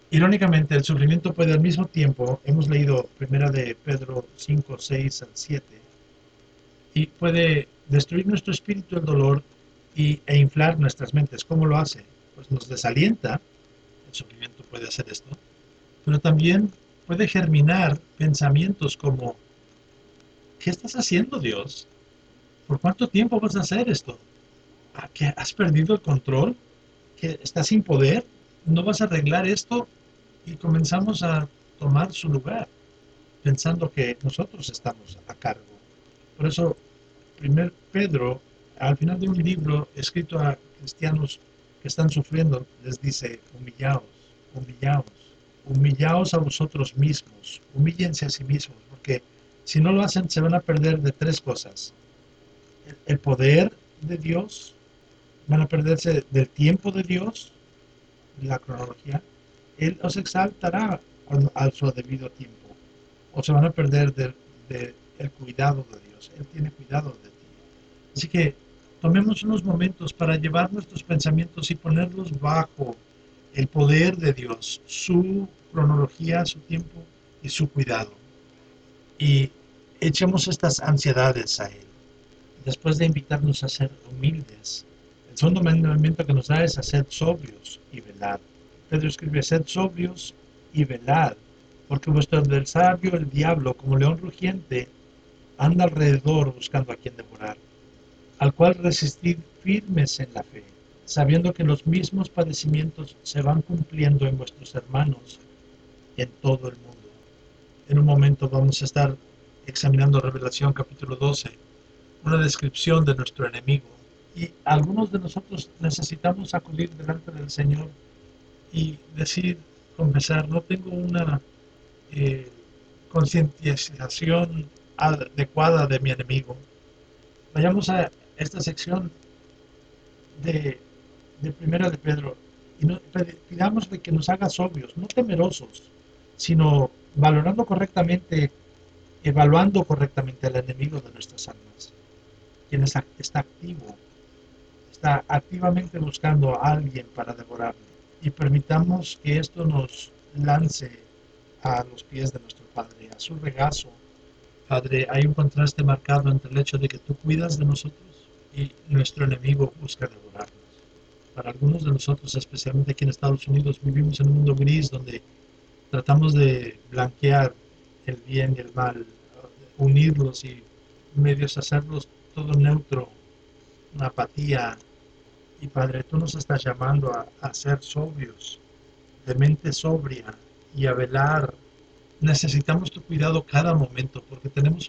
Irónicamente, el sufrimiento puede al mismo tiempo, hemos leído primera de Pedro 5 6 al 7, y puede destruir nuestro espíritu el dolor e inflar nuestras mentes. ¿Cómo lo hace? Pues nos desalienta, el sufrimiento puede hacer esto, pero también puede germinar pensamientos como, ¿qué estás haciendo, Dios? ¿Por cuánto tiempo vas a hacer esto? ¿A qué has perdido el control? ¿Que estás sin poder? ¿No vas a arreglar esto? Y comenzamos a tomar su lugar, pensando que nosotros estamos a cargo. Por eso, primer Pedro, al final de un libro escrito a cristianos que están sufriendo, les dice, humillaos, humillaos, humillaos a vosotros mismos, humíllense a sí mismos, porque si no lo hacen se van a perder de tres cosas. El poder de Dios, van a perderse del tiempo de Dios, la cronología. Él os exaltará a su debido tiempo, o se van a perder el cuidado de Dios. Él tiene cuidado de ti. Así que tomemos unos momentos para llevar nuestros pensamientos y ponerlos bajo el poder de Dios, su cronología, su tiempo y su cuidado. Y echemos estas ansiedades a Él. Después de invitarnos a ser humildes, el segundo mandamiento que nos da es a ser sobrios y velar. Pedro escribe, sed sobrios y velad, porque vuestro adversario, el diablo, como león rugiente, anda alrededor buscando a quien devorar, al cual resistid firmes en la fe, sabiendo que los mismos padecimientos se van cumpliendo en vuestros hermanos en todo el mundo. En un momento vamos a estar examinando Revelación capítulo 12, una descripción de nuestro enemigo. Y algunos de nosotros necesitamos acudir delante del Señor y decir, confesar, no tengo una eh, concientización adecuada de mi enemigo. Vayamos a esta sección de, de Primera de Pedro y no, pidámosle que nos haga sobrios, no temerosos, sino valorando correctamente, evaluando correctamente al enemigo de nuestras almas, quien está activo, está activamente buscando a alguien para devorarle. Y permitamos que esto nos lance a los pies de nuestro Padre, a su regazo. Padre, hay un contraste marcado entre el hecho de que tú cuidas de nosotros y nuestro enemigo busca devorarnos. Para algunos de nosotros, especialmente aquí en Estados Unidos, vivimos en un mundo gris donde tratamos de blanquear el bien y el mal, unirlos y medios hacerlos todo neutro, una apatía. Y Padre, tú nos estás llamando a ser sobrios, de mente sobria y a velar. Necesitamos tu cuidado cada momento porque tenemos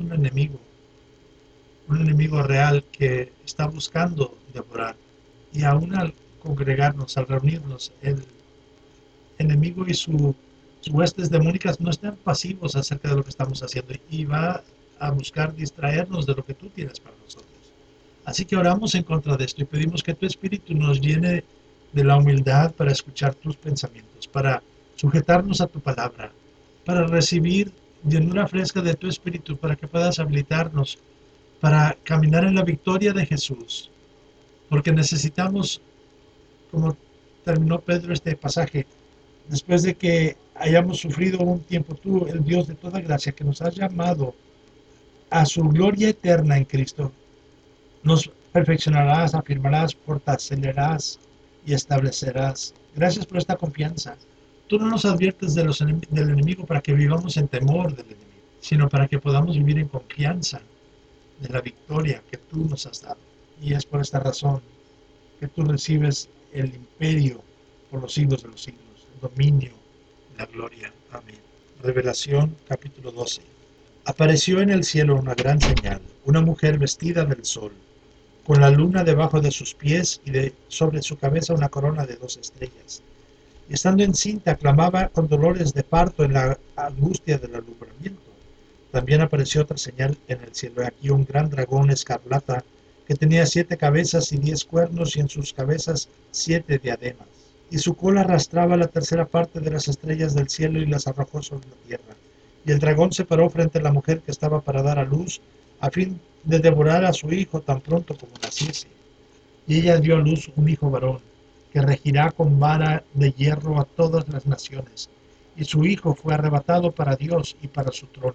un enemigo real que está buscando devorar. Y aún al congregarnos, al reunirnos, el enemigo y sus huestes demónicas no están pasivos acerca de lo que estamos haciendo y va a buscar distraernos de lo que tú tienes para nosotros. Así que oramos en contra de esto y pedimos que tu Espíritu nos llene de la humildad para escuchar tus pensamientos, para sujetarnos a tu palabra, para recibir llenura fresca de tu Espíritu, para que puedas habilitarnos para caminar en la victoria de Jesús, porque necesitamos, como terminó Pedro este pasaje, después de que hayamos sufrido un tiempo, tú, el Dios de toda gracia, que nos has llamado a su gloria eterna en Cristo, nos perfeccionarás, afirmarás, fortalecerás y establecerás. Gracias por esta confianza. Tú no nos adviertes del enemigo para que vivamos en temor del enemigo, sino para que podamos vivir en confianza de la victoria que tú nos has dado. Y es por esta razón que tú recibes el imperio por los siglos de los siglos, el dominio, la gloria. Amén. Revelación capítulo 12. Apareció en el cielo una gran señal, una mujer vestida del sol, con la luna debajo de sus pies y sobre su cabeza una corona de 2 estrellas. Y estando encinta, clamaba con dolores de parto en la angustia del alumbramiento. También apareció otra señal en el cielo, aquí un gran dragón escarlata que tenía 7 cabezas y 10 cuernos y en sus cabezas 7 diademas. Y su cola arrastraba la tercera parte de las estrellas del cielo y las arrojó sobre la tierra. Y el dragón se paró frente a la mujer que estaba para dar a luz, a fin de devorar a su hijo tan pronto como naciese. Y ella dio a luz un hijo varón, que regirá con vara de hierro a todas las naciones, y su hijo fue arrebatado para Dios y para su trono.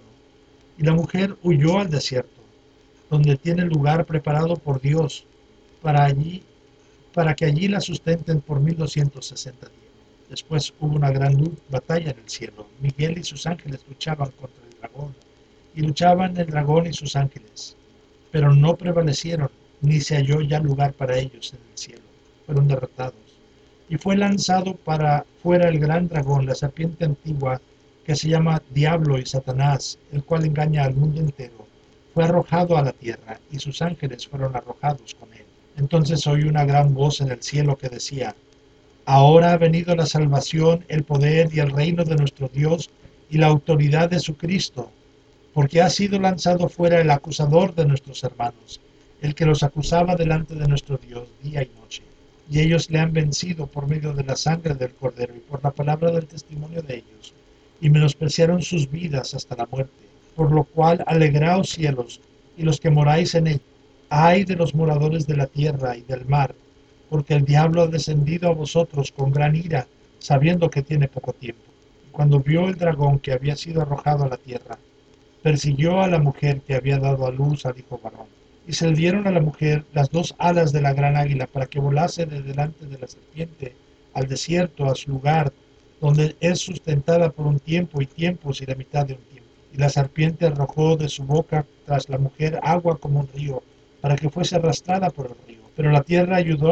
Y la mujer huyó al desierto, donde tiene lugar preparado por Dios para allí, para que allí la sustenten por 1260 días. Después hubo una gran batalla en el cielo. Miguel y sus ángeles luchaban contra el dragón, y luchaban el dragón y sus ángeles, pero no prevalecieron, ni se halló ya lugar para ellos en el cielo. Fueron derrotados. Y fue lanzado para fuera el gran dragón, la serpiente antigua, que se llama Diablo y Satanás, el cual engaña al mundo entero. Fue arrojado a la tierra, y sus ángeles fueron arrojados con él. Entonces oí una gran voz en el cielo que decía: Ahora ha venido la salvación, el poder y el reino de nuestro Dios y la autoridad de su Cristo, porque ha sido lanzado fuera el acusador de nuestros hermanos, el que los acusaba delante de nuestro Dios día y noche. Y ellos le han vencido por medio de la sangre del Cordero y por la palabra del testimonio de ellos, y menospreciaron sus vidas hasta la muerte. Por lo cual, alegraos cielos, y los que moráis en ellos. Ay de los moradores de la tierra y del mar, porque el diablo ha descendido a vosotros con gran ira, sabiendo que tiene poco tiempo. Y cuando vio el dragón que había sido arrojado a la tierra, persiguió a la mujer que había dado a luz al hijo varón. Y se le dieron a la mujer las dos alas de la gran águila para que volase de delante de la serpiente al desierto, a su lugar, donde es sustentada por un tiempo y tiempos y la mitad de un tiempo. Y la serpiente arrojó de su boca tras la mujer agua como un río, para que fuese arrastrada por el río. Pero la tierra ayudó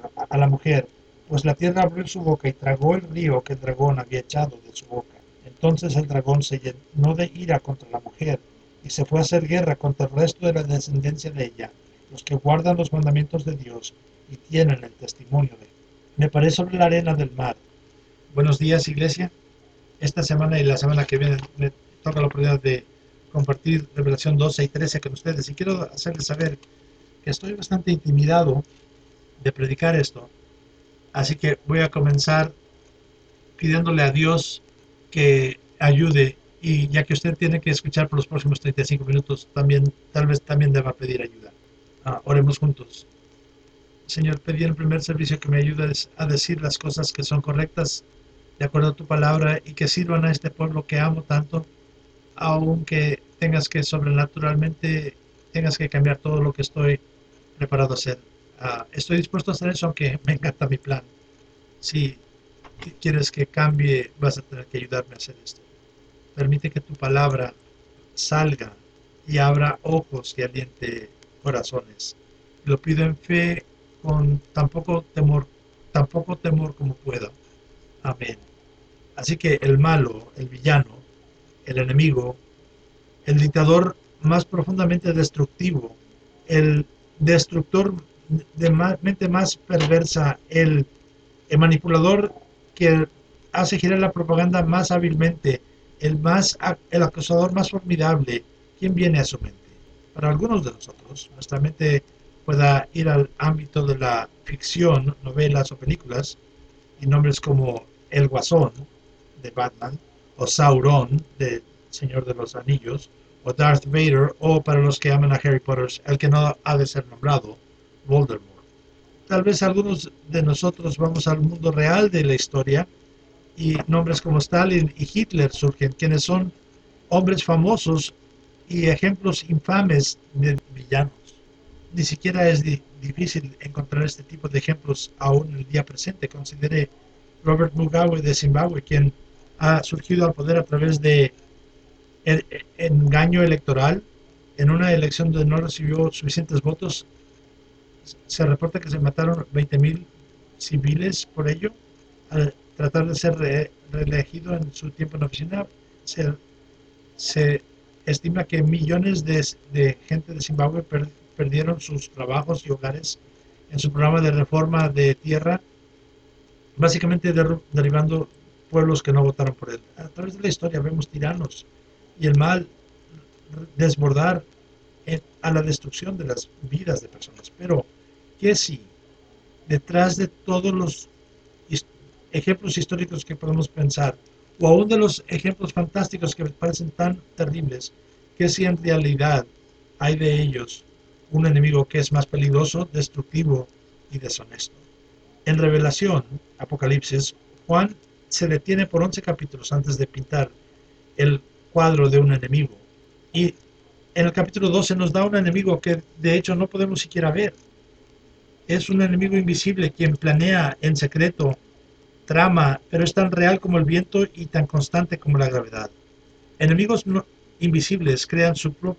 a la mujer, pues la tierra abrió su boca y tragó el río que el dragón había echado de su boca. Entonces el dragón se llenó de ira contra la mujer y se fue a hacer guerra contra el resto de la descendencia de ella, los que guardan los mandamientos de Dios y tienen el testimonio de él. Me paré sobre la arena del mar. Buenos días, iglesia. Esta semana y la semana que viene me toca la oportunidad de compartir Revelación 12 y 13 con ustedes, y quiero hacerles saber que estoy bastante intimidado de predicar esto, así que voy a comenzar pidiéndole a Dios que ayude, y ya que usted tiene que escuchar por los próximos 35 minutos, también tal vez también deba pedir ayuda. Oremos juntos. Señor, pedí en el primer servicio que me ayudes a decir las cosas que son correctas de acuerdo a tu palabra y que sirvan a este pueblo que amo tanto, aunque tengas que sobrenaturalmente tengas que cambiar todo lo que estoy preparado a hacer. Estoy dispuesto a hacer eso, aunque me encanta mi plan. Si quieres que cambie, vas a tener que ayudarme a hacer esto. Permite que tu palabra salga y abra ojos y aliente corazones. Lo pido en fe, con tan poco temor como pueda. Amén. Así que el malo, el villano, el enemigo, el dictador más profundamente destructivo, el destructor de mente más perversa, el manipulador que hace girar la propaganda más hábilmente, el acusador más formidable, ¿quién viene a su mente? Para algunos de nosotros, nuestra mente pueda ir al ámbito de la ficción, novelas o películas, y nombres como El Guasón de Batman, o Sauron de Señor de los Anillos, o Darth Vader, o para los que aman a Harry Potter, el que no ha de ser nombrado, Voldemort. Tal vez algunos de nosotros vamos al mundo real de la historia y nombres como Stalin y Hitler surgen, quienes son hombres famosos y ejemplos infames de villanos. Ni siquiera es difícil encontrar este tipo de ejemplos aún en el día presente. Considere Robert Mugabe de Zimbabue, quien ha surgido al poder a través de engaño electoral en una elección donde no recibió suficientes votos. Se reporta que se mataron 20.000 civiles por ello. Al tratar de ser reelegido en su tiempo en la oficina, se estima que millones de gente de Zimbabue perdieron sus trabajos y hogares en su programa de reforma de tierra, básicamente derribando pueblos que no votaron por él. A través de la historia vemos tiranos y el mal desbordar a la destrucción de las vidas de personas. Pero, ¿qué si detrás de todos los ejemplos históricos que podemos pensar, o aún de los ejemplos fantásticos que me parecen tan terribles, que si en realidad hay de ellos un enemigo que es más peligroso, destructivo y deshonesto? En Revelación, Apocalipsis, Juan se detiene por 11 capítulos antes de pintar el cuadro de un enemigo. Y en el capítulo 12 nos da un enemigo que de hecho no podemos siquiera ver. Es un enemigo invisible quien planea en secreto, trama, pero es tan real como el viento y tan constante como la gravedad. Enemigos invisibles crean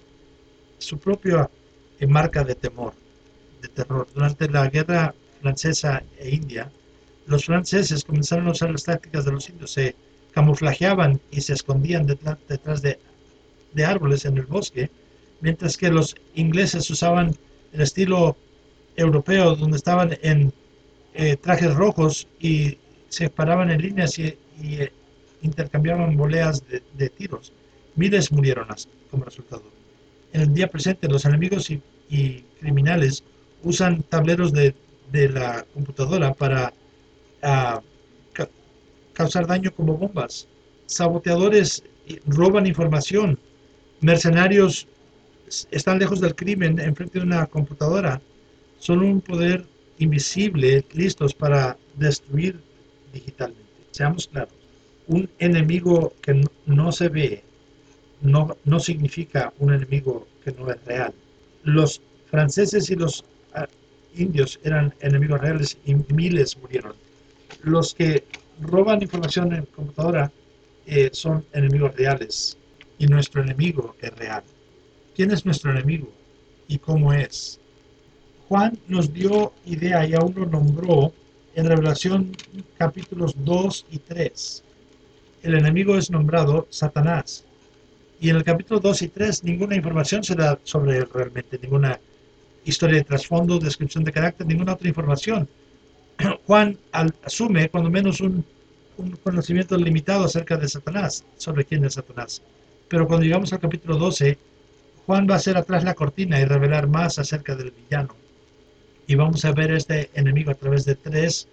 su propia marca de temor, de terror. Durante la guerra francesa e india, los franceses comenzaron a usar las tácticas de los indios, se camuflajeaban y se escondían detrás de árboles en el bosque, mientras que los ingleses usaban el estilo europeo, donde estaban en trajes rojos y se paraban en líneas y intercambiaban voleas de tiros. Miles murieron como resultado. En el día presente, los enemigos y criminales usan tableros de la computadora para uh, ca causar daño como bombas. Saboteadores roban información. Mercenarios están lejos del crimen enfrente de una computadora. Son un poder invisible listos para destruir digitalmente. Seamos claros, un enemigo que no se ve no significa un enemigo que no es real. Los franceses y los indios eran enemigos reales y miles murieron. Los que roban información en computadora son enemigos reales y nuestro enemigo es real. ¿Quién es nuestro enemigo y cómo es? Juan nos dio idea y aún lo nombró en Revelación capítulos 2 y 3. El enemigo es nombrado Satanás. Y en el capítulo 2 y 3 ninguna información se da sobre él realmente, ninguna historia de trasfondo, descripción de carácter, ninguna otra información. Juan asume cuando menos un conocimiento limitado acerca de Satanás, sobre quién es Satanás. Pero cuando llegamos al capítulo 12, Juan va a hacer atrás la cortina y revelar más acerca del villano. Y vamos a ver este enemigo a través de tres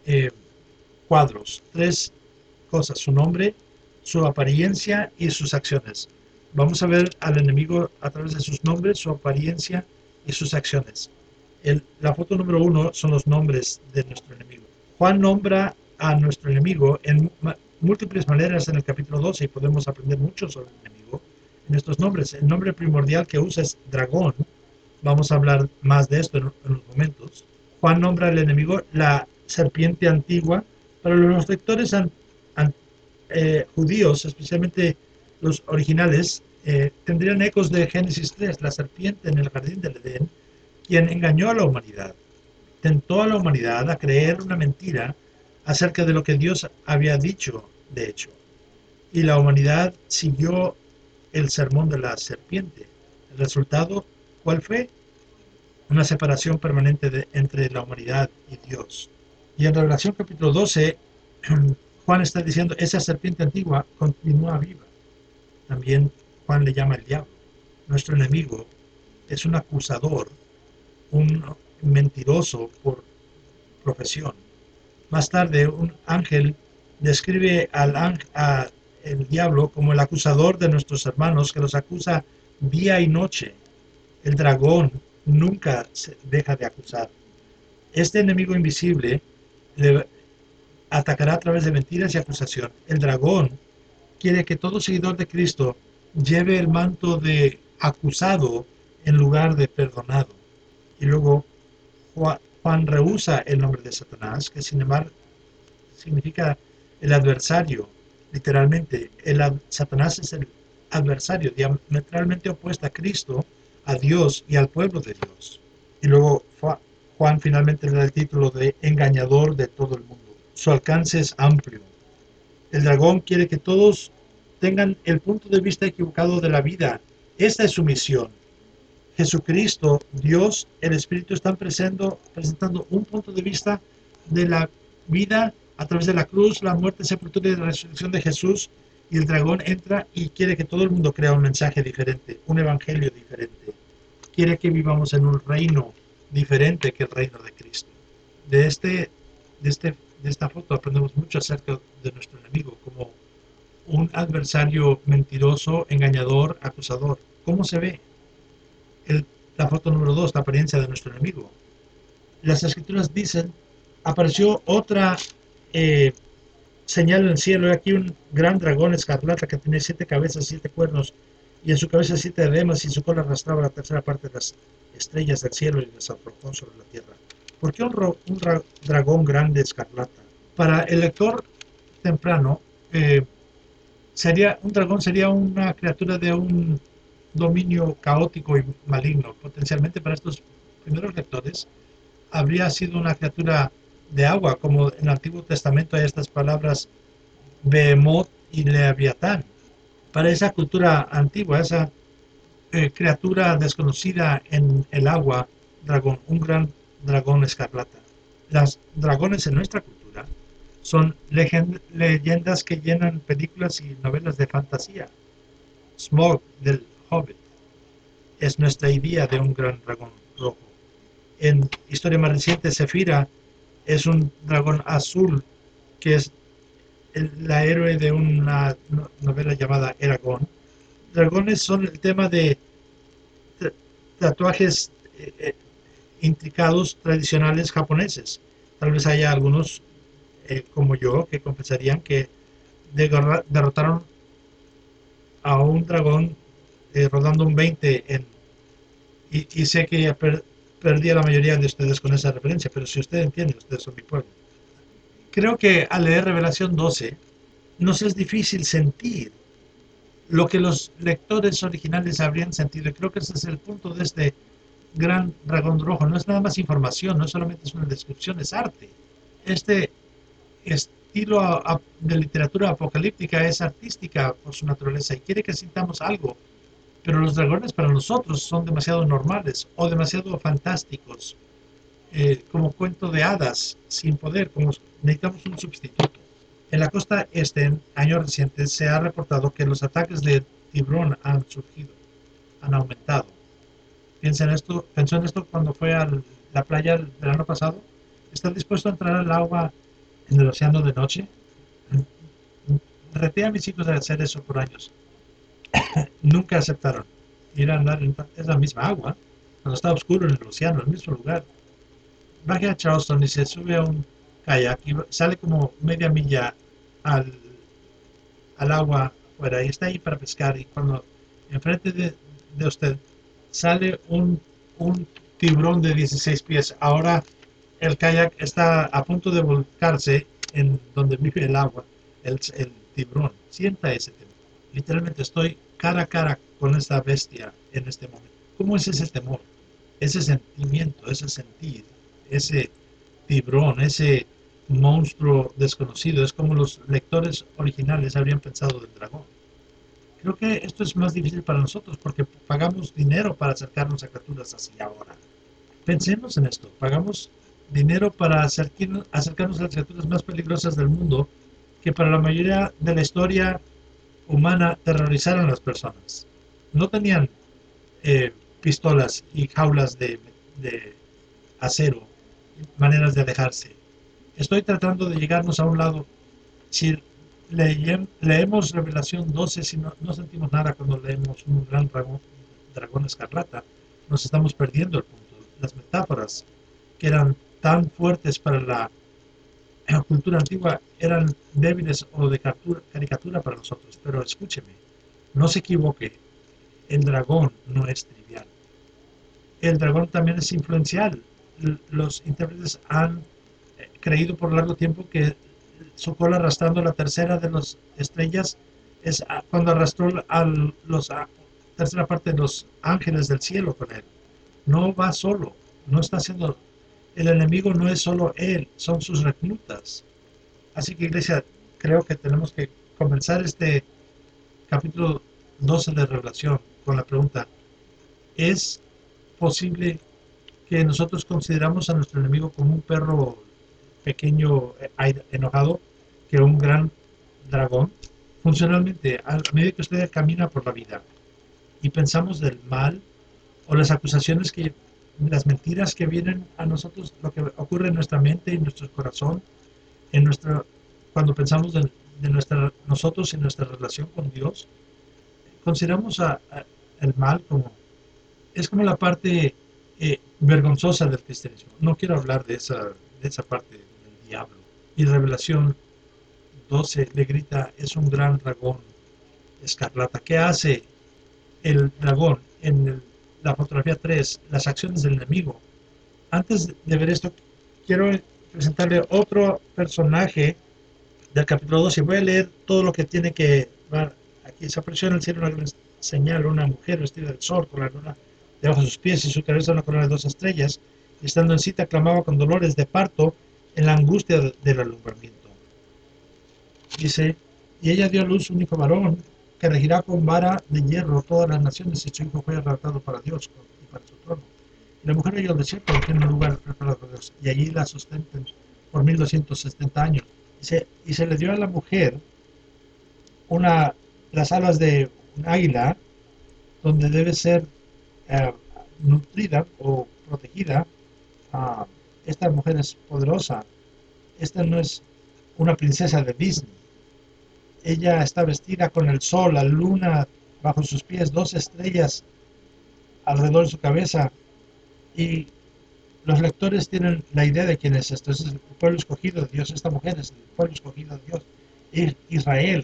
cuadros, tres cosas: su nombre, su apariencia y sus acciones. Vamos a ver al enemigo a través de sus nombres, su apariencia y sus acciones. La foto número 1 son los nombres de nuestro enemigo. Juan nombra a nuestro enemigo en múltiples maneras en el capítulo 12 y podemos aprender mucho sobre el enemigo en estos nombres. El nombre primordial que usa es dragón. Vamos a hablar más de esto en unos momentos. Juan nombra al enemigo la serpiente antigua. Para los lectores judíos, especialmente los originales, tendrían ecos de Génesis 3, la serpiente en el jardín del Edén, quien engañó a la humanidad, tentó a la humanidad a creer una mentira acerca de lo que Dios había dicho, de hecho. Y la humanidad siguió el sermón de la serpiente. El resultado, ¿cuál fue? Una separación permanente entre la humanidad y Dios. Y en Revelación capítulo 12, Juan está diciendo, esa serpiente antigua continúa viva. También Juan le llama el diablo. Nuestro enemigo es un acusador, un mentiroso por profesión. Más tarde, un ángel describe el diablo como el acusador de nuestros hermanos, que los acusa día y noche. El dragón nunca se deja de acusar. Este enemigo invisible le atacará a través de mentiras y acusación. El dragón quiere que todo seguidor de Cristo lleve el manto de acusado en lugar de perdonado. Y luego Juan rehúsa el nombre de Satanás, que sin embargo significa el adversario. Literalmente, Satanás es el adversario, diametralmente opuesto a Cristo, a Dios y al pueblo de Dios. Y luego Juan finalmente le da el título de engañador de todo el mundo. Su alcance es amplio. El dragón quiere que todos tengan el punto de vista equivocado de la vida. Esta es su misión. Jesucristo, Dios, el Espíritu están presentando un punto de vista de la vida a través de la cruz, la muerte, sepultura y la resurrección de Jesús. Y el dragón entra y quiere que todo el mundo crea un mensaje diferente, un evangelio diferente. Quiere que vivamos en un reino diferente que el reino de Cristo. De esta foto aprendemos mucho acerca de nuestro enemigo como un adversario mentiroso, engañador, acusador. ¿Cómo se ve? La foto número 2, la apariencia de nuestro enemigo. Las escrituras dicen apareció otra eh, señal en el cielo. He aquí un gran dragón escarlata que tenía 7 cabezas, 7 cuernos, y en su cabeza 7 diademas, y en su cola arrastraba la tercera parte de las estrellas del cielo y las arrojó sobre la tierra. ¿Por qué un dragón grande escarlata? Para el lector temprano, un dragón sería una criatura de un dominio caótico y maligno. Potencialmente para estos primeros lectores habría sido una criatura de agua, como en el Antiguo Testamento hay estas palabras Behemoth y Leviatán. Para esa cultura antigua, esa criatura desconocida en el agua, dragón, un gran dragón escarlata. Las dragones en nuestra cultura son leyendas que llenan películas y novelas de fantasía. Smaug del Hobbit es nuestra idea de un gran dragón rojo. En historia más reciente, Zefira es un dragón azul que es la héroe de una novela llamada Eragon. Dragones son el tema de tatuajes intricados tradicionales japoneses. Tal vez haya algunos como yo que confesarían que derrotaron a un dragón rodando un 20 y sé que perdí a la mayoría de ustedes con esa referencia, pero si ustedes entienden, ustedes son mi pueblo. Creo que al leer Revelación 12 nos es difícil sentir lo que los lectores originales habrían sentido. Y creo que ese es el punto de este gran dragón rojo. No es nada más información, no solamente es una descripción, es arte. Este estilo de literatura apocalíptica es artística por su naturaleza y quiere que sintamos algo. Pero los dragones para nosotros son demasiado normales o demasiado fantásticos, como cuento de hadas sin poder, como necesitamos un sustituto. En la costa este, en años recientes, se ha reportado que los ataques de tiburón han surgido, han aumentado. Pensó en esto cuando fue a la playa el verano pasado. ¿Está dispuesto a entrar al agua en el océano de noche? Reté a mis hijos de hacer eso por años. Nunca aceptaron ir a andar en esa misma agua, cuando está oscuro en el océano, en el mismo lugar. Baje a Charleston y se sube a un kayak y sale como media milla al, al agua afuera y está ahí para pescar, y cuando enfrente de usted sale un tiburón de 16 pies. Ahora el kayak está a punto de volcarse en donde vive el agua, el tiburón. Sienta ese temor. Literalmente estoy cara a cara con esta bestia en este momento. ¿Cómo es ese temor? Ese sentimiento, ese sentir, ese tiburón, ese monstruo desconocido. Es como los lectores originales habrían pensado del dragón. Creo que esto es más difícil para nosotros porque pagamos dinero para acercarnos a criaturas así ahora. Pensemos en esto, pagamos dinero para acercarnos a las criaturas más peligrosas del mundo, que para la mayoría de la historia humana terrorizaron a las personas. No tenían pistolas y jaulas de acero, maneras de alejarse. Estoy tratando de llegarnos a un lado. Si leemos Revelación 12, si no sentimos nada cuando leemos un gran dragón escarlata, nos estamos perdiendo el punto. Las metáforas que eran tan fuertes para la cultura antigua eran débiles o de caricatura para nosotros. Pero escúcheme, no se equivoque, el dragón no es trivial. El dragón también es influencial. Los intérpretes han creído por largo tiempo que su cola arrastrando la tercera de las estrellas es cuando arrastró a la tercera parte de los ángeles del cielo con él. No va solo, no está haciendo, el enemigo no es solo él, son sus reclutas. Así que, iglesia, creo que tenemos que comenzar este capítulo 12 de Revelación con la pregunta: ¿es posible que nosotros consideramos a nuestro enemigo como un perro pequeño enojado que un gran dragón? Funcionalmente, a medida que usted camina por la vida y pensamos del mal o las acusaciones, las mentiras que vienen a nosotros, lo que ocurre en nuestra mente y en nuestro corazón, cuando pensamos nosotros y nuestra relación con Dios, consideramos el mal es como la parte vergonzosa del cristianismo. No quiero hablar de esa parte diablo. Y Revelación 12 le grita, es un gran dragón escarlata. ¿Qué hace el dragón en la fotografía 3? Las acciones del enemigo. Antes de ver esto, quiero presentarle otro personaje del capítulo 12. Voy a leer todo lo que tiene que ver. Aquí se apareció en el cielo una gran señal, una mujer vestida del sol, con la luna debajo de sus pies y su cabeza una corona de 2 estrellas, y estando en cita clamaba con dolores de parto en la angustia del alumbramiento. Dice, y ella dio a luz un hijo varón que regirá con vara de hierro todas las naciones, y su hijo fue arrebatado para Dios y para su trono. Y la mujer halló el desierto, tiene un lugar preparado por Dios, y allí la sustenten por 1270 años. Y se le dio a la mujer las alas de un águila, donde debe ser eh, nutrida o protegida. Ah, esta mujer es poderosa. Esta no es una princesa de Disney. Ella está vestida con el sol, la luna bajo sus pies, 2 estrellas alrededor de su cabeza. Y los lectores tienen la idea de quién es esto. Es el pueblo escogido de Dios. Esta mujer es el pueblo escogido de Dios. Israel,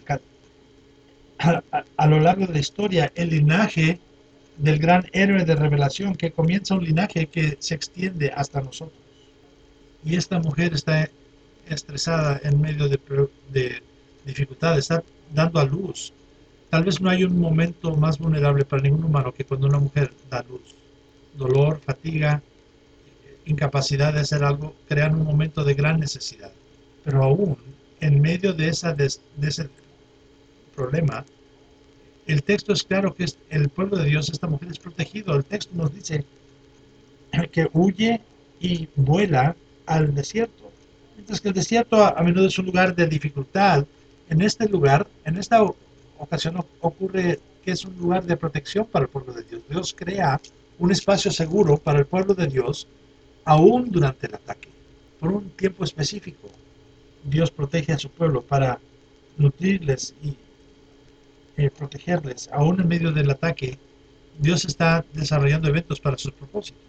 a lo largo de la historia, el linaje del gran héroe de revelación, que comienza un linaje que se extiende hasta nosotros. Y esta mujer está estresada en medio de dificultades, está dando a luz. Tal vez no hay un momento más vulnerable para ningún humano que cuando una mujer da luz. Dolor, fatiga, incapacidad de hacer algo crean un momento de gran necesidad. Pero aún en medio de ese problema, el texto es claro que es el pueblo de Dios, esta mujer es protegido. El texto nos dice que huye y vuela al desierto. Mientras que el desierto a menudo es un lugar de dificultad, en este lugar, en esta ocasión ocurre que es un lugar de protección para el pueblo de Dios. Dios crea un espacio seguro para el pueblo de Dios, aún durante el ataque. Por un tiempo específico, Dios protege a su pueblo para nutrirles y protegerles. Aún en medio del ataque, Dios está desarrollando eventos para sus propósitos.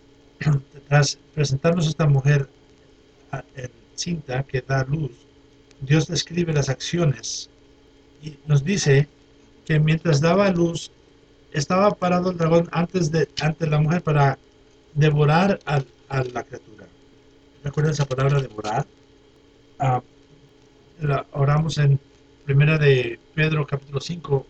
Tras presentarnos a esta mujer en cinta que da luz, Dios describe las acciones y nos dice que mientras daba luz estaba parado el dragón ante la mujer para devorar a la criatura. ¿Recuerdan esa palabra devorar? Ah, oramos en primera de Pedro capítulo 5,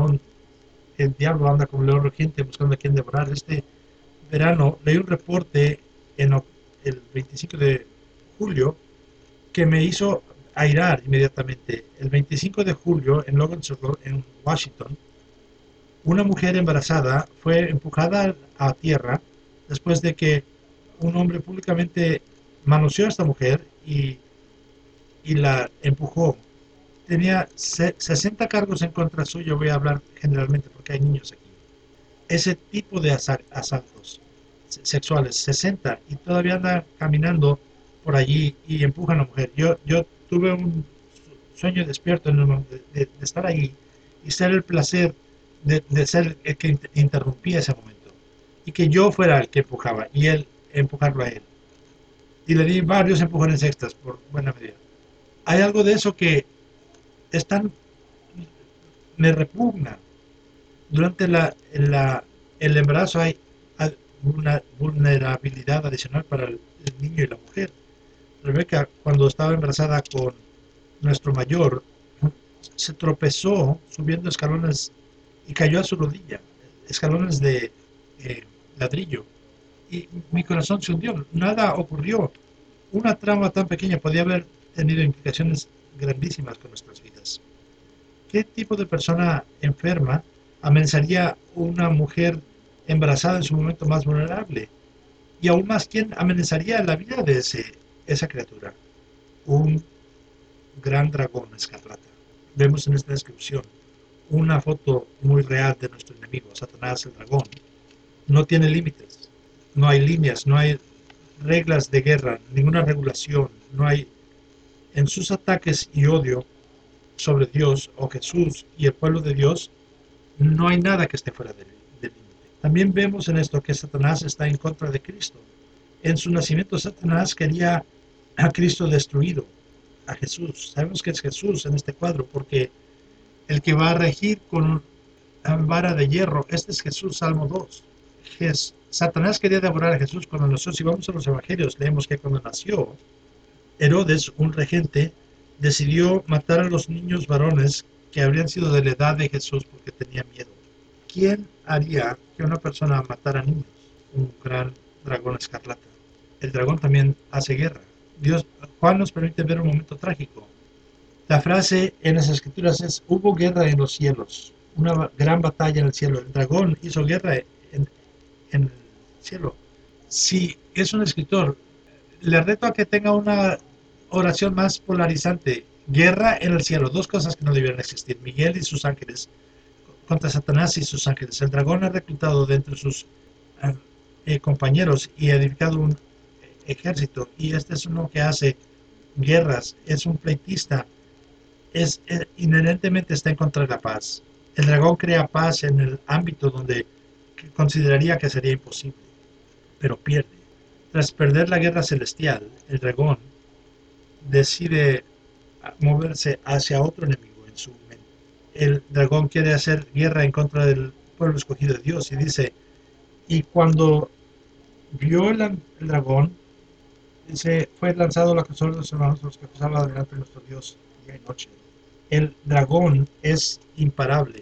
el diablo anda como león rugiente buscando a quien devorar. Este verano leí un reporte en el 25 de julio que me hizo airar inmediatamente. El 25 de julio en Logansport, en Washington, una mujer embarazada fue empujada a tierra después de que un hombre públicamente manoseó a esta mujer y la empujó. Tenía 60 cargos en contra suyo, voy a hablar generalmente porque hay niños aquí. Ese tipo de asaltos sexuales, 60, y todavía anda caminando por allí y empuja a la mujer. Yo tuve un sueño despierto de estar ahí y ser el placer de ser el que interrumpía ese momento. Y que yo fuera el que empujaba y él empujarlo a él. Y le di varios empujones extras por buena medida. Hay algo de eso que es tan, me repugna. Durante el embarazo hay una vulnerabilidad adicional para el niño y la mujer. Rebeca, cuando estaba embarazada con nuestro mayor, se tropezó subiendo escalones y cayó a su rodilla, escalones de ladrillo. Y mi corazón se hundió. Nada ocurrió. Una trama tan pequeña podía haber tenido implicaciones grandísimas con nuestras vidas. ¿Qué tipo de persona enferma amenazaría a una mujer embarazada en su momento más vulnerable? Y aún más, ¿quién amenazaría la vida de esa criatura? Un gran dragón escarlata. Vemos en esta descripción una foto muy real de nuestro enemigo, Satanás el dragón. No tiene límites, no hay líneas, no hay reglas de guerra, ninguna regulación, no hay en sus ataques y odio sobre Dios o Jesús y el pueblo de Dios, no hay nada que esté fuera del límite. También vemos en esto que Satanás está en contra de Cristo. En su nacimiento, Satanás quería a Cristo destruido, a Jesús. Sabemos que es Jesús en este cuadro porque el que va a regir con vara de hierro, este es Jesús, Salmo 2. Satanás quería devorar a Jesús cuando nació. Si vamos a los evangelios, leemos que cuando nació, Herodes, un regente, decidió matar a los niños varones que habrían sido de la edad de Jesús porque tenía miedo. ¿Quién haría que una persona matara niños? Un gran dragón escarlata. El dragón también hace guerra. Juan nos permite ver un momento trágico. La frase en las escrituras es: hubo guerra en los cielos, una gran batalla en el cielo. El dragón hizo guerra en el cielo. Si es un escritor, le reto a que tenga una oración más polarizante: guerra en el cielo, dos cosas que no debieran existir: Miguel y sus ángeles contra Satanás y sus ángeles. El dragón ha reclutado de entre sus compañeros y ha edificado un ejército, y este es uno que hace guerras, es un pleitista, inherentemente está en contra de la paz. El dragón crea paz en el ámbito donde consideraría que sería imposible, pero pierde. Tras perder la guerra celestial, el dragón decide moverse hacia otro enemigo en su mente. El dragón quiere hacer guerra en contra del pueblo escogido de Dios y dice: y cuando vio el dragón, dice, fue lanzado la acusador de los hermanos, los que acusaba delante de nuestro Dios día y noche. El dragón es imparable,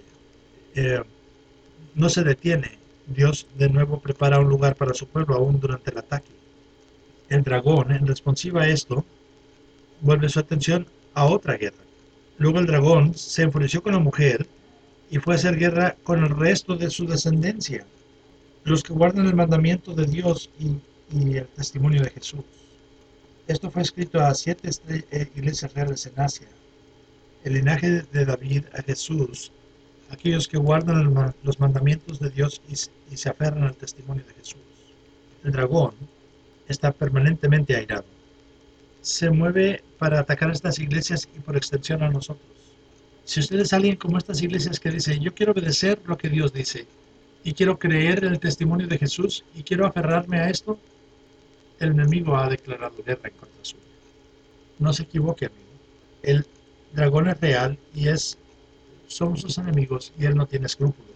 no se detiene. Dios de nuevo prepara un lugar para su pueblo aún durante el ataque. El dragón, en responsiva a esto, vuelve su atención a otra guerra. Luego el dragón se enfureció con la mujer y fue a hacer guerra con el resto de su descendencia, los que guardan el mandamiento de Dios y el testimonio de Jesús. Esto fue escrito a 7 iglesias reales en Asia. El linaje de David a Jesús, aquellos que guardan los mandamientos de Dios y se aferran al testimonio de Jesús. El dragón está permanentemente airado. Se mueve para atacar a estas iglesias y por extensión a nosotros. Si usted es alguien como estas iglesias que dice: yo quiero obedecer lo que Dios dice y quiero creer en el testimonio de Jesús y quiero aferrarme a esto, el enemigo ha declarado guerra en contra suya. No se equivoque, amigo. El dragón es real y somos sus enemigos y él no tiene escrúpulos.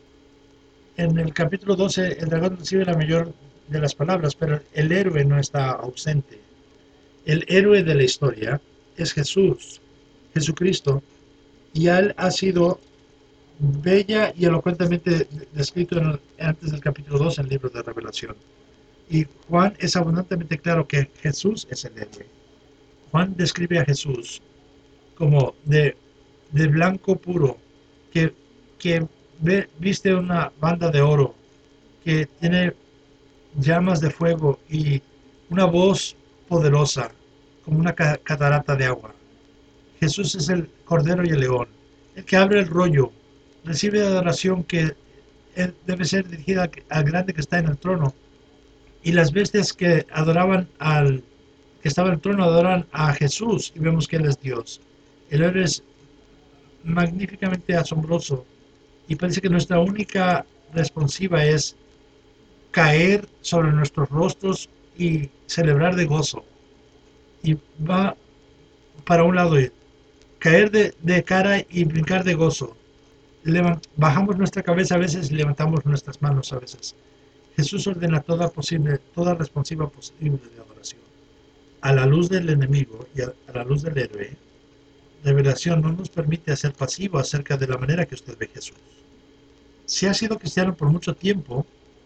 En el capítulo 12 el dragón recibe la mayor de las palabras, pero el héroe no está ausente. El héroe de la historia es Jesús, Jesucristo, y él ha sido bella y elocuentemente descrito antes del capítulo 2 en el libro de Revelación. Y Juan es abundantemente claro que Jesús es el héroe. Juan describe a Jesús como de blanco puro, que viste una banda de oro, que tiene llamas de fuego y una voz poderosa como una catarata de agua. Jesús es el cordero y el león, el que abre el rollo, recibe adoración que debe ser dirigida al grande que está en el trono, y las bestias que adoraban al que estaba en el trono adoran a Jesús, y vemos que él es Dios. El héroe es magníficamente asombroso y parece que nuestra única responsiva es caer sobre nuestros rostros y celebrar de gozo. Y va para un lado, caer de cara y brincar de gozo. Bajamos nuestra cabeza a veces y levantamos nuestras manos a veces. Jesús ordena toda responsiva posible de adoración. A la luz del enemigo y a la luz del héroe, revelación no nos permite hacer pasivo acerca de la manera que usted ve Jesús. Si ha sido cristiano por mucho tiempo,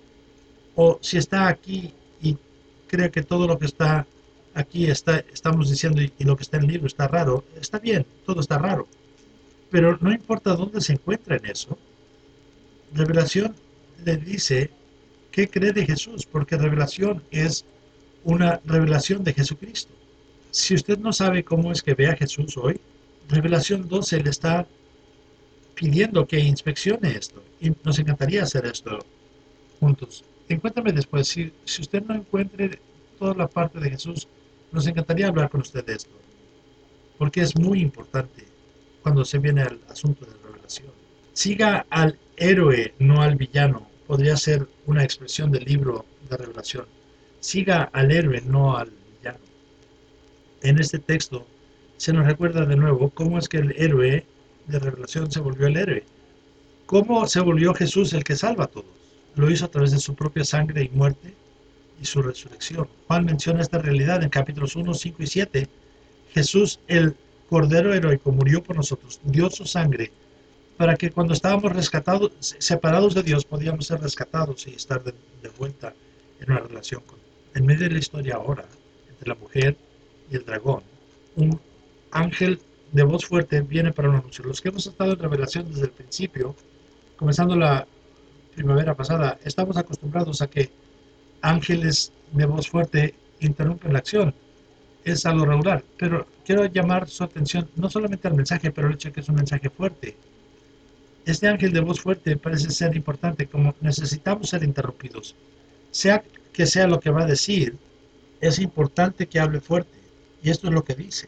o si está aquí y cree que todo lo que está aquí estamos diciendo y lo que está en el libro está raro, está bien, todo está raro. Pero no importa dónde se encuentra en eso, revelación le dice qué cree de Jesús, porque revelación es una revelación de Jesucristo. Si usted no sabe cómo es que ve a Jesús hoy, Revelación 12 le está pidiendo que inspeccione esto, y nos encantaría hacer esto juntos. Encuéntrame después. Si usted no encuentre toda la parte de Jesús, nos encantaría hablar con usted de esto, porque es muy importante cuando se viene al asunto de revelación. Siga al héroe, no al villano. Podría ser una expresión del libro de Revelación. Siga al héroe, no al villano. En este texto se nos recuerda de nuevo cómo es que el héroe de revelación se volvió el héroe. ¿Cómo se volvió Jesús el que salva a todos? Lo hizo a través de su propia sangre y muerte y su resurrección. Juan menciona esta realidad en capítulos 1, 5 y 7. Jesús, el Cordero heroico, murió por nosotros, dio su sangre para que cuando estábamos rescatados, separados de Dios, podíamos ser rescatados y estar de vuelta en una relación con Él. En medio de la historia ahora, entre la mujer y el dragón, un ángel de voz fuerte viene para un anuncio. Los que hemos estado en revelación desde el principio, comenzando la primavera pasada, estamos acostumbrados a que ángeles de voz fuerte interrumpen la acción. Es algo regular, pero quiero llamar su atención no solamente al mensaje, pero el hecho de que es un mensaje fuerte. Este ángel de voz fuerte parece ser importante, como necesitamos ser interrumpidos. Sea que sea lo que va a decir, es importante que hable fuerte. Y esto es lo que dice.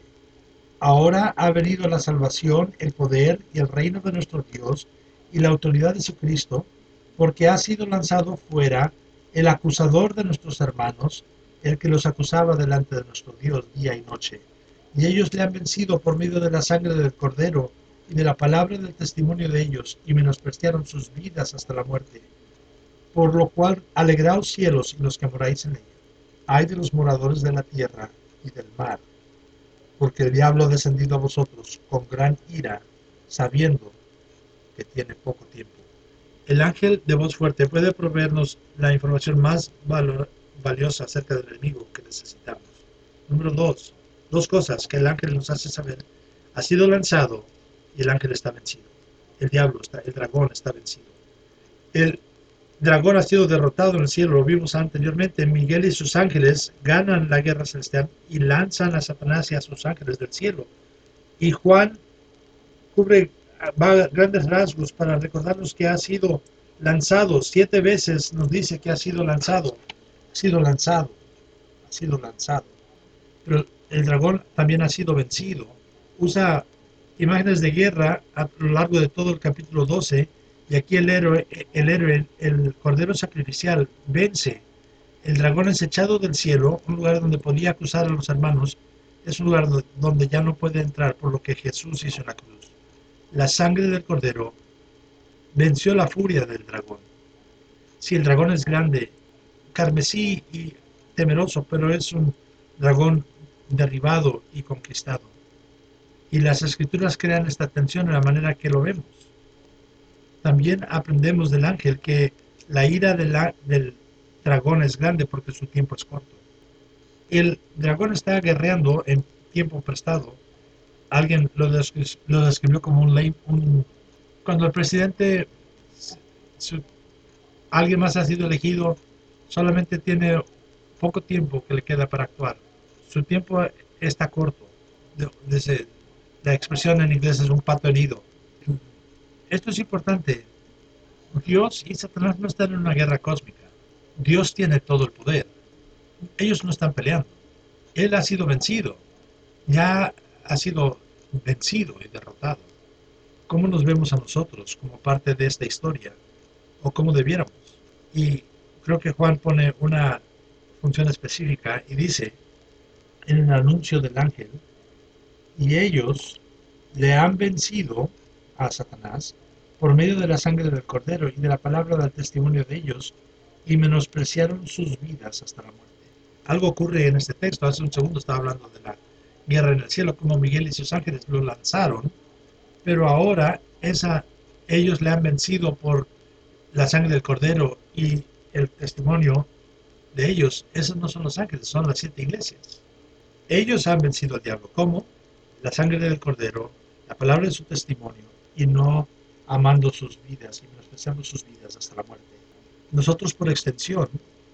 Ahora ha venido la salvación, el poder y el reino de nuestro Dios y la autoridad de su Cristo, porque ha sido lanzado fuera el acusador de nuestros hermanos, el que los acusaba delante de nuestro Dios día y noche. Y ellos le han vencido por medio de la sangre del Cordero y de la palabra del testimonio de ellos, y menospreciaron sus vidas hasta la muerte. Por lo cual, alegraos cielos y los que moráis en ella. Ay de los moradores de la tierra y del mar, porque el diablo ha descendido a vosotros con gran ira, sabiendo que tiene poco tiempo. El ángel de voz fuerte puede proveernos la información más valiosa acerca del enemigo que necesitamos. Número dos cosas que el ángel nos hace saber. Ha sido lanzado y el ángel está vencido. El dragón está vencido. El dragón ha sido derrotado en el cielo, lo vimos anteriormente. Miguel y sus ángeles ganan la guerra celestial y lanzan a Satanás y a sus ángeles del cielo. Y Juan cubre grandes rasgos para recordarnos que ha sido lanzado. 7 veces nos dice que ha sido lanzado. Ha sido lanzado. Ha sido lanzado. Pero el dragón también ha sido vencido. Usa imágenes de guerra a lo largo de todo el capítulo 12. Y aquí el cordero sacrificial vence. El dragón es echado del cielo, un lugar donde podía acusar a los hermanos. Es un lugar donde ya no puede entrar por lo que Jesús hizo en la cruz. La sangre del cordero venció la furia del dragón. Si el dragón es grande, carmesí y temeroso, pero es un dragón derribado y conquistado. Y las escrituras crean esta tensión en la manera que lo vemos. También aprendemos del ángel que la ira del dragón es grande porque su tiempo es corto. El dragón está guerreando en tiempo prestado. Alguien lo describió como cuando el presidente, su, alguien más ha sido elegido, solamente tiene poco tiempo que le queda para actuar. Su tiempo está corto. La expresión en inglés es un pato herido. Esto es importante. Dios y Satanás no están en una guerra cósmica. Dios tiene todo el poder. Ellos no están peleando. Él ha sido vencido. Ya ha sido vencido y derrotado. ¿Cómo nos vemos a nosotros como parte de esta historia? ¿O cómo debiéramos? Y creo que Juan pone una función específica y dice en el anuncio del ángel, y ellos le han vencido a Satanás por medio de la sangre del Cordero y de la palabra del testimonio de ellos, y menospreciaron sus vidas hasta la muerte. Algo ocurre en este texto. Hace un segundo estaba hablando de la guerra en el cielo, como Miguel y sus ángeles lo lanzaron, pero ahora ellos le han vencido por la sangre del Cordero y el testimonio de ellos. Esos no son los ángeles, son las 7 iglesias. Ellos han vencido al diablo. ¿Cómo? La sangre del Cordero, la palabra de su testimonio, y no amando sus vidas y menospreciando sus vidas hasta la muerte. Nosotros, por extensión,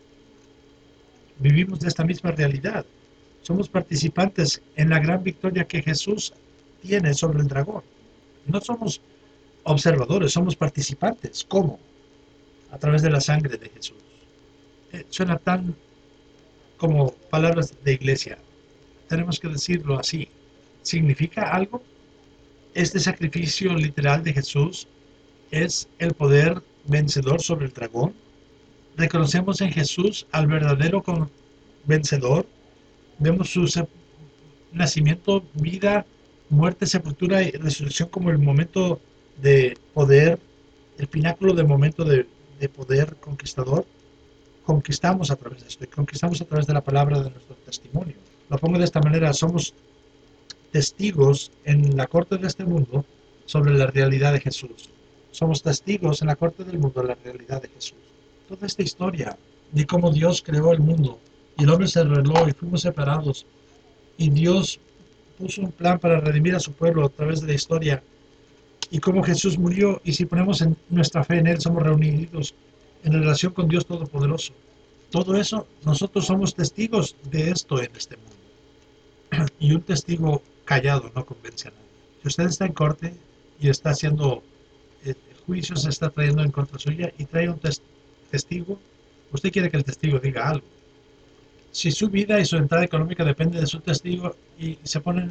vivimos de esta misma realidad. Somos participantes en la gran victoria que Jesús tiene sobre el dragón. No somos observadores, somos participantes. ¿Cómo? A través de la sangre de Jesús. Suena tan como palabras de iglesia. Tenemos que decirlo así. ¿Significa algo? Este sacrificio literal de Jesús es el poder vencedor sobre el dragón. Reconocemos en Jesús al verdadero vencedor. Vemos nacimiento, vida, muerte, sepultura y resurrección como el momento de poder, el pináculo de momento de poder conquistador. Conquistamos a través de esto y conquistamos a través de la palabra de nuestro testimonio. Lo pongo de esta manera: somos testigos en la corte de este mundo sobre la realidad de Jesús. Somos testigos en la corte del mundo de la realidad de Jesús. Toda esta historia de cómo Dios creó el mundo y el hombre se rebeló y fuimos separados y Dios puso un plan para redimir a su pueblo a través de la historia, y cómo Jesús murió, y si ponemos en nuestra fe en Él somos reunidos en relación con Dios Todopoderoso. Todo eso, nosotros somos testigos de esto en este mundo. Y un testigo callado no convence a nadie. Si usted está en corte y está haciendo juicios, se está trayendo en contra suya y trae un testigo, usted quiere que el testigo diga algo. Si su vida y su entrada económica depende de su testigo y se ponen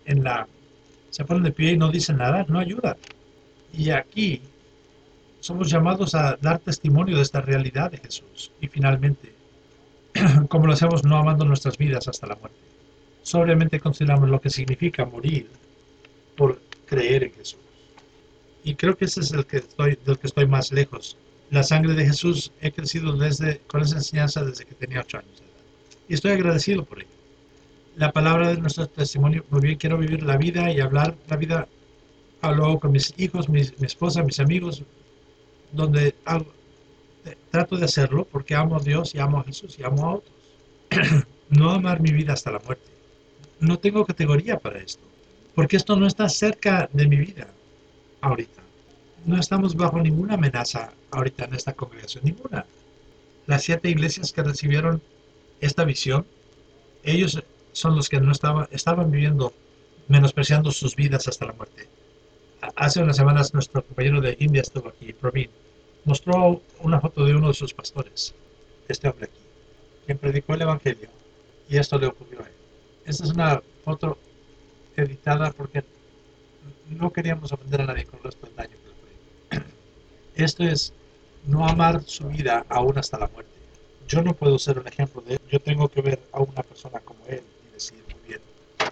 se ponen de pie y no dicen nada, no ayuda. Y aquí somos llamados a dar testimonio de esta realidad de Jesús. Y finalmente, como lo hacemos, no amando nuestras vidas hasta la muerte. Sobriamente consideramos lo que significa morir por creer en Jesús. Y creo que ese es del que estoy más lejos. La sangre de Jesús, he crecido con esa enseñanza desde que tenía 8 años de edad. Y estoy agradecido por ello. La palabra de nuestro testimonio, muy bien, quiero vivir la vida y hablar la vida. Hablo con mis hijos, mi esposa, mis amigos, donde trato de hacerlo porque amo a Dios y amo a Jesús y amo a otros. No amar mi vida hasta la muerte. No tengo categoría para esto, porque esto no está cerca de mi vida ahorita. No estamos bajo ninguna amenaza ahorita en esta congregación, ninguna. Las 7 iglesias que recibieron esta visión, ellos son los que no estaban viviendo, menospreciando sus vidas hasta la muerte. Hace unas semanas nuestro compañero de India estuvo aquí, Provin, mostró una foto de uno de sus pastores, este hombre aquí, quien predicó el Evangelio, y esto le ocurrió a él. Esta es una foto editada porque no queríamos ofender a nadie con el resto del daño que le fue. Esto es no amar su vida aún hasta la muerte. Yo no puedo ser un ejemplo de él. Yo tengo que ver a una persona como él y decir, muy bien.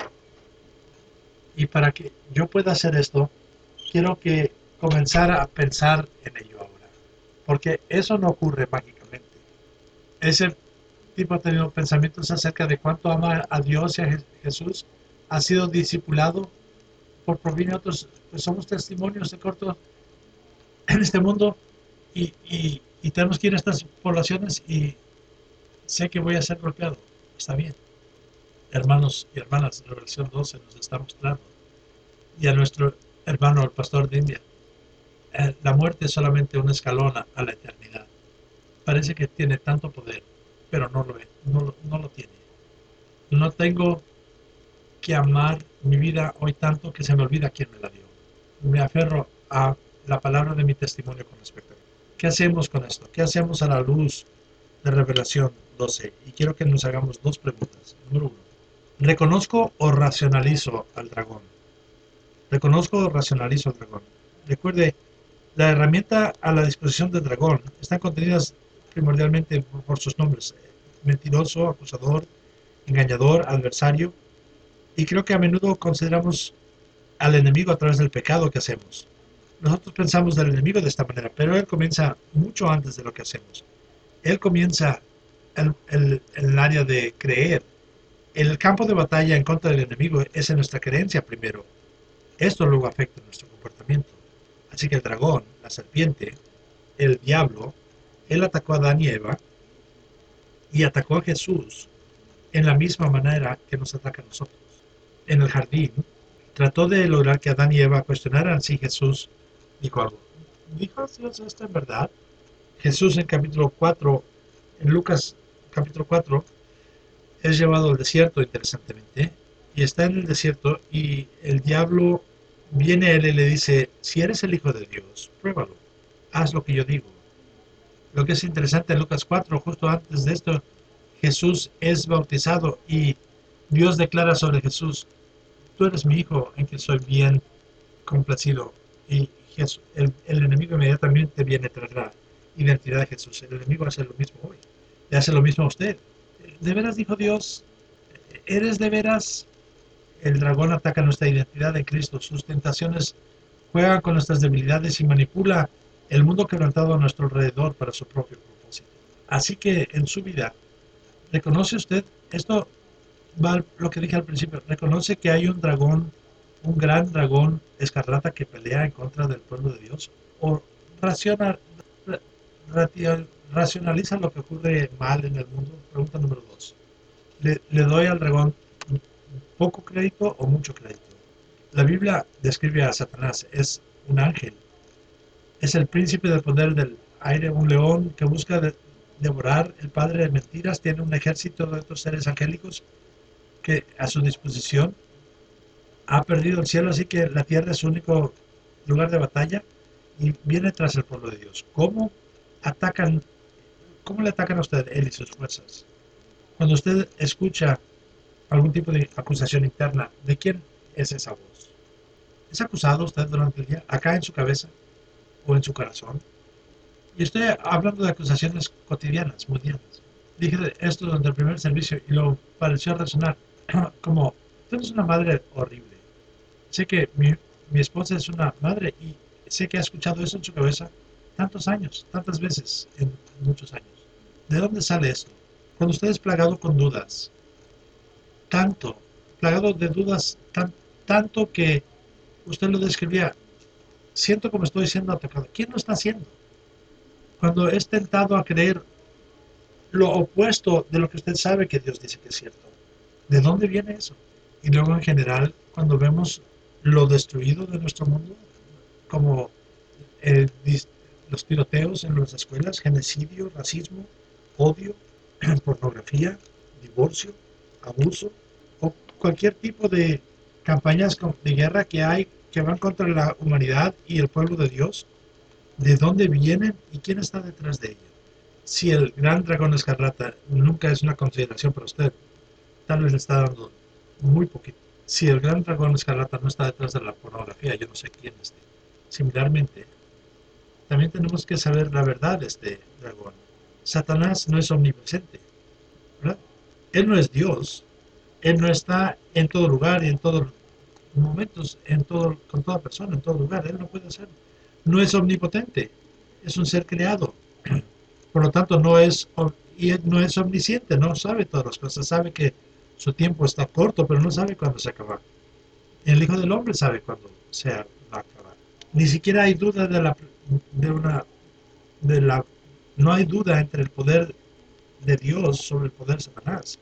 Y para que yo pueda hacer esto, quiero que comenzar a pensar en ello ahora. Porque eso no ocurre mágicamente. Ese tipo ha tenido pensamientos acerca de cuánto ama a Dios y a Jesús. Ha sido discipulado por Provin y otros. Pues somos testimonios de corto en este mundo y tenemos que ir a estas poblaciones y sé que voy a ser golpeado. Está bien. Hermanos y hermanas, Revelación 12 nos está mostrando. Y a nuestro hermano, el pastor de India, la muerte es solamente un escalón a la eternidad. Parece que tiene tanto poder, pero no lo es, no lo tiene. No tengo que amar mi vida hoy tanto que se me olvida quién me la dio. Me aferro a la palabra de mi testimonio con respecto a él. ¿Qué hacemos con esto? ¿Qué hacemos a la luz de Revelación 12? Y quiero que nos hagamos 2 preguntas. Número 1. ¿Reconozco o racionalizo al dragón? ¿Reconozco o racionalizo al dragón? Recuerde, la herramienta a la disposición del dragón están contenidas primordialmente por sus nombres: mentiroso, acusador, engañador, adversario. Y creo que a menudo consideramos al enemigo a través del pecado que hacemos. Nosotros pensamos del enemigo de esta manera, pero él comienza mucho antes de lo que hacemos. Él comienza en el área de creer. El campo de batalla en contra del enemigo es en nuestra creencia primero. Esto luego afecta nuestro comportamiento. Así que el dragón, la serpiente, el diablo, él atacó a Adán y Eva y atacó a Jesús en la misma manera que nos ataca a nosotros. En el jardín, trató de lograr que Adán y Eva cuestionaran si Jesús dijo algo. ¿Dijo Dios esto en verdad? Jesús en capítulo 4, en Lucas capítulo 4, es llevado al desierto, interesantemente, y está en el desierto y el diablo viene a él y le dice, si eres el Hijo de Dios, pruébalo, haz lo que yo digo. Lo que es interesante en Lucas 4, justo antes de esto, Jesús es bautizado y Dios declara sobre Jesús, tú eres mi hijo en que soy bien complacido. Y Jesús, el enemigo inmediatamente viene tras la identidad de Jesús. El enemigo hace lo mismo hoy. Le hace lo mismo a usted. ¿De veras dijo Dios? ¿Eres de veras El dragón ataca nuestra identidad en Cristo. Sus tentaciones juegan con nuestras debilidades y manipula el mundo quebrantado a nuestro alrededor para su propio propósito. Así que en su vida, ¿reconoce usted esto? Va lo que dije al principio. ¿Reconoce que hay un dragón, un gran dragón escarlata que pelea en contra del pueblo de Dios? ¿O raciona, racionaliza lo que ocurre mal en el mundo? Pregunta número 2. ¿Le doy al dragón poco crédito o mucho crédito? La Biblia describe a Satanás, es un ángel, es el príncipe del poder del aire, un león que busca devorar, el padre de mentiras, tiene un ejército de otros seres angélicos que a su disposición, ha perdido el cielo, así que la tierra es su único lugar de batalla y viene tras el pueblo de Dios. Atacan, cómo le atacan a usted él y sus fuerzas? Cuando usted escucha algún tipo de acusación interna, ¿de quién es esa voz? ¿Es acusado usted durante el día, acá en su cabeza o en su corazón? Y estoy hablando de acusaciones cotidianas, mundiales. Dije esto durante el primer servicio y lo pareció resonar como, tú eres una madre horrible. Sé que mi esposa es una madre y sé que ha escuchado eso en su cabeza tantos años, tantas veces, en muchos años. ¿De dónde sale esto? Cuando usted es plagado con dudas, tanto, plagado de dudas, tanto que usted lo describía, siento como estoy siendo atacado. ¿Quién lo está haciendo? Cuando es tentado a creer lo opuesto de lo que usted sabe que Dios dice que es cierto. ¿De dónde viene eso? Y luego en general, cuando vemos lo destruido de nuestro mundo, como eh, los tiroteos en las escuelas, genocidio, racismo, odio, pornografía, divorcio, abuso, o cualquier tipo de campañas de guerra que hay que van contra la humanidad y el pueblo de Dios, ¿de dónde vienen y quién está detrás de ello? Si el gran dragón escarlata nunca es una consideración para usted, tal vez le está dando muy poquito. Si el gran dragón escarlata no está detrás de la pornografía, yo no sé quién esté. Similarmente, también tenemos que saber la verdad de este dragón. Satanás no es omnipresente, ¿verdad? Él no es Dios. Él no está en todo lugar y en todos momentos, con toda persona, en todo lugar. Él no puede hacerlo. No es omnipotente. Es un ser creado. Por lo tanto, no es omnisciente, no sabe todas las cosas, sabe que su tiempo está corto, pero no sabe cuándo se acaba. El Hijo del Hombre sabe cuándo se va a acabar. Ni siquiera hay duda de una, de la, no hay duda entre el poder de Dios sobre el poder de Satanás.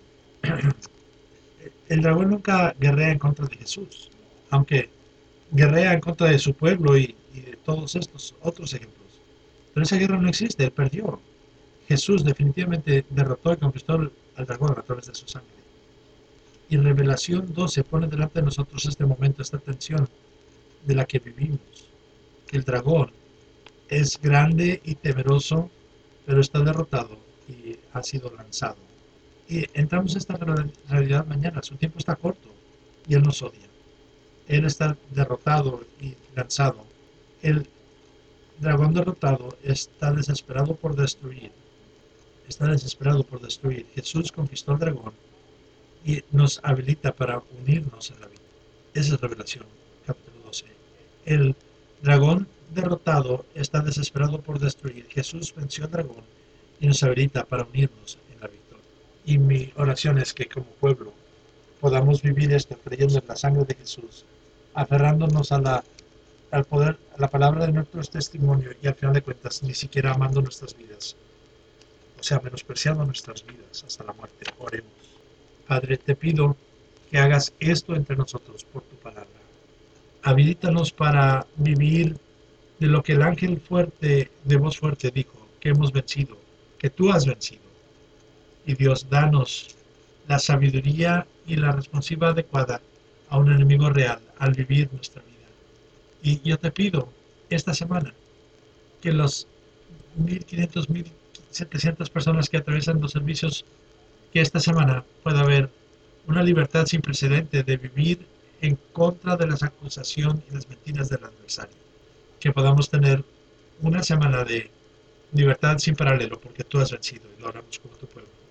El dragón nunca guerrea en contra de Jesús, aunque guerrea en contra de su pueblo y de todos estos otros ejemplos. Pero esa guerra no existe, él perdió. Jesús definitivamente derrotó y conquistó al dragón a través de su sangre. Y Revelación 12 pone delante de nosotros este momento, esta tensión de la que vivimos. Que el dragón es grande y temeroso, pero está derrotado y ha sido lanzado. Y entramos en esta realidad mañana. Su tiempo está corto y Él nos odia. Él está derrotado y lanzado. El dragón derrotado está desesperado por destruir. Está desesperado por destruir. Jesús conquistó al dragón y nos habilita para unirnos en la vida. Esa es Revelación, capítulo 12. El dragón derrotado está desesperado por destruir. Jesús venció al dragón y nos habilita para unirnos en la victoria. Y mi oración es que como pueblo podamos vivir esto creyendo en la sangre de Jesús, aferrándonos al poder, a la palabra de nuestro testimonio y al final de cuentas ni siquiera amando nuestras vidas, o sea, menospreciando nuestras vidas hasta la muerte. Oremos. Padre, te pido que hagas esto entre nosotros por tu palabra. Habilítanos para vivir de lo que el ángel fuerte, de voz fuerte, dijo, que hemos vencido, que tú has vencido. Y Dios, danos la sabiduría y la responsiva adecuada a un enemigo real al vivir nuestra vida. Y yo te pido esta semana que los 1.500, 1.700 personas que atraviesan los servicios, que esta semana pueda haber una libertad sin precedente de vivir en contra de las acusaciones y las mentiras del adversario. Que podamos tener una semana de libertad sin paralelo porque tú has vencido y lo haremos como tu pueblo.